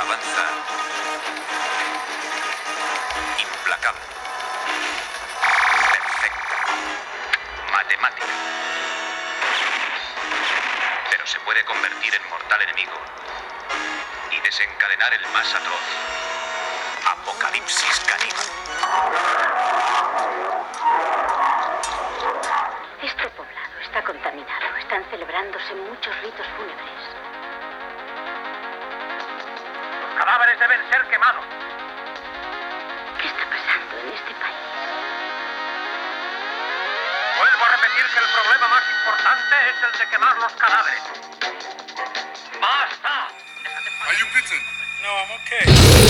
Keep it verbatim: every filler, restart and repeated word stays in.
avanza implacable, perfecta, matemática. Pero se puede convertir en mortal enemigo y desencadenar el más atroz apocalipsis caníbal. Este poblado está contaminado. Están celebrándose muchos ritos fúnebres. Los cadáveres deben ser quemados. ¿Qué está pasando en este país? Vuelvo a repetir que el problema más importante es el de quemar los cadáveres. ¡Basta! Are you bitten? No, I'm okay.